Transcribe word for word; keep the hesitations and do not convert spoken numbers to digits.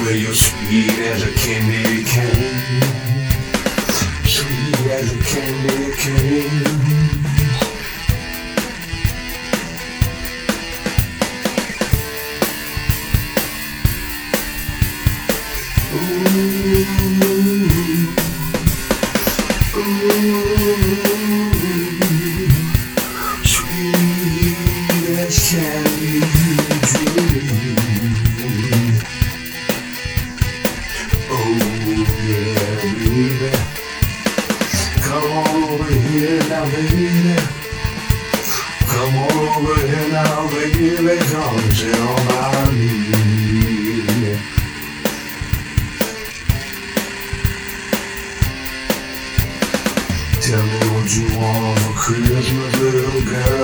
Well, you're sweet as a candy cane, sweet as a candy cane. Candy dream. Oh yeah, baby, come on over here now, baby. Come on over here now, baby. Come and sit on my knee. Tell me what you want for Christmas, little girl.